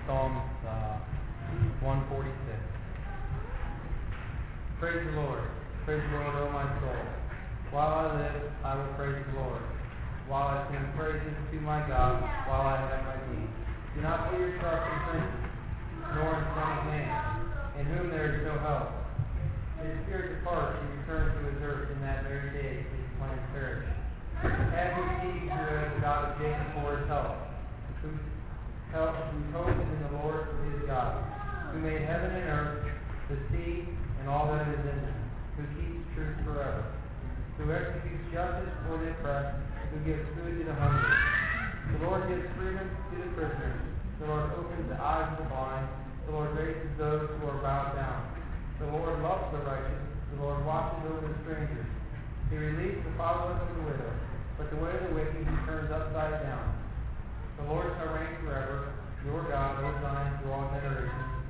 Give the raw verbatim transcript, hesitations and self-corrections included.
Psalms uh, one forty-six. Praise the Lord. Praise the Lord, O my soul. While I live, I will praise the Lord. While I sing praises to my God, while I have my being. Do not put your trust in princes, nor in son of man, in whom there is no help. His spirit departs, he returns to his earth in that very day his plans perish. Have you seen who has the God of Jacob for his help, whose help, whose hope is in the Lord his God, who made heaven and earth, the sea, and all that is in them, who keeps truth forever, who executes justice for the oppressed, who gives food to the hungry. The Lord gives freedom to the prisoners. The Lord opens the eyes of the blind. The Lord raises those who are bowed down. The Lord loves the righteous. The Lord watches over the strangers. He relieves the fatherless and the widow, but the way of the wicked he turns upside down. The Lord shall reign forever. Your God, O Zion, through all generations.